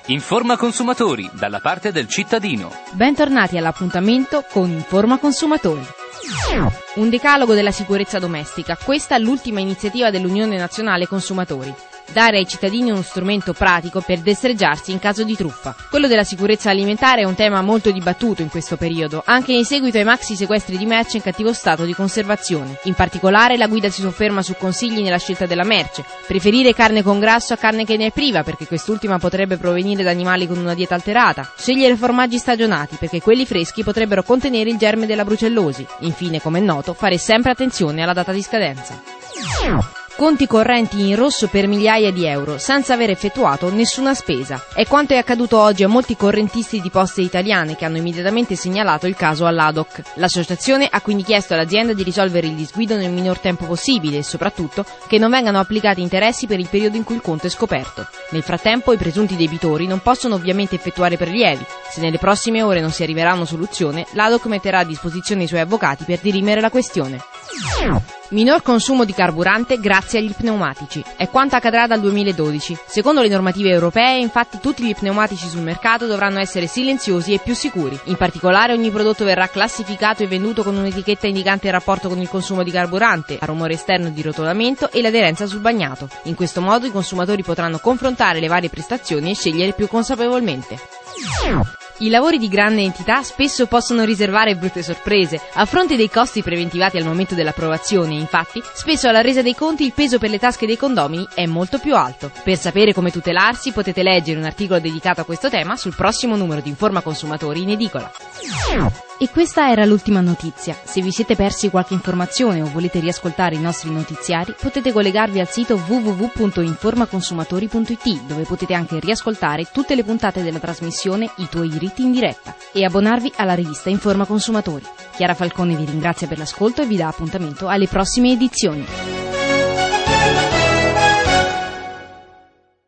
Informa Consumatori, dalla parte del cittadino. Bentornati all'appuntamento con Informa Consumatori. Un decalogo della sicurezza domestica, questa è l'ultima iniziativa dell'Unione Nazionale Consumatori. Dare ai cittadini uno strumento pratico per destreggiarsi in caso di truffa. Quello della sicurezza alimentare è un tema molto dibattuto in questo periodo, anche in seguito ai maxi sequestri di merce in cattivo stato di conservazione. In particolare la guida si sofferma su consigli nella scelta della merce. Preferire carne con grasso a carne che ne è priva, perché quest'ultima potrebbe provenire da animali con una dieta alterata. Scegliere formaggi stagionati, perché quelli freschi potrebbero contenere il germe della brucellosi. Infine, come è noto, fare sempre attenzione alla data di scadenza. Conti correnti in rosso per migliaia di euro, senza aver effettuato nessuna spesa. È quanto è accaduto oggi a molti correntisti di Poste Italiane che hanno immediatamente segnalato il caso all'ADOC. L'associazione ha quindi chiesto all'azienda di risolvere il disguido nel minor tempo possibile e soprattutto che non vengano applicati interessi per il periodo in cui il conto è scoperto. Nel frattempo i presunti debitori non possono ovviamente effettuare prelievi. Se nelle prossime ore non si arriverà a una soluzione, l'ADOC metterà a disposizione i suoi avvocati per dirimere la questione. Minor consumo di carburante grazie agli pneumatici. È quanto accadrà dal 2012. Secondo le normative europee, infatti, tutti gli pneumatici sul mercato dovranno essere silenziosi e più sicuri. In particolare, ogni prodotto verrà classificato e venduto con un'etichetta indicante il rapporto con il consumo di carburante, il rumore esterno di rotolamento e l'aderenza sul bagnato. In questo modo i consumatori potranno confrontare le varie prestazioni e scegliere più consapevolmente. I lavori di grande entità spesso possono riservare brutte sorprese. A fronte dei costi preventivati al momento dell'approvazione, infatti, spesso alla resa dei conti il peso per le tasche dei condomini è molto più alto. Per sapere come tutelarsi potete leggere un articolo dedicato a questo tema sul prossimo numero di Informa Consumatori in edicola. E questa era l'ultima notizia. Se vi siete persi qualche informazione o volete riascoltare i nostri notiziari, potete collegarvi al sito www.informaconsumatori.it, dove potete anche riascoltare tutte le puntate della trasmissione I tuoi diritti in diretta e abbonarvi alla rivista Informa Consumatori. Chiara Falcone vi ringrazia per l'ascolto e vi dà appuntamento alle prossime edizioni.